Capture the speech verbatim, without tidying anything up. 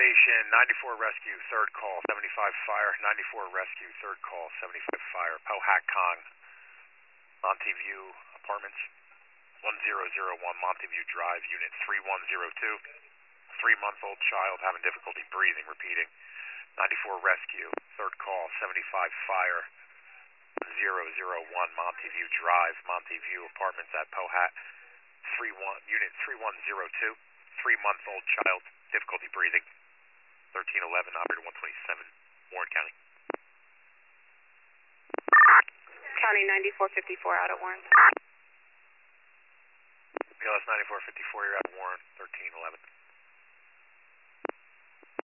station, ninety-four rescue, third call, seventy-five fire, ninety-four rescue, third call, seventy-five fire, Pohac Kong, Monteview Apartments, one zero zero one Monteview Drive, unit three one zero two, three-month-old child having difficulty breathing, repeating, ninety-four rescue, third call, seventy-five fire, zero zero one Monteview Drive, Monteview Apartments at Pohac, three one, unit three one zero two, three-month-old child, difficulty breathing, thirteen eleven, operator one twenty-seven, Warren County. County ninety-four fifty-four out of Warren. P L S ninety-four fifty-four, you're out of Warren, thirteen eleven.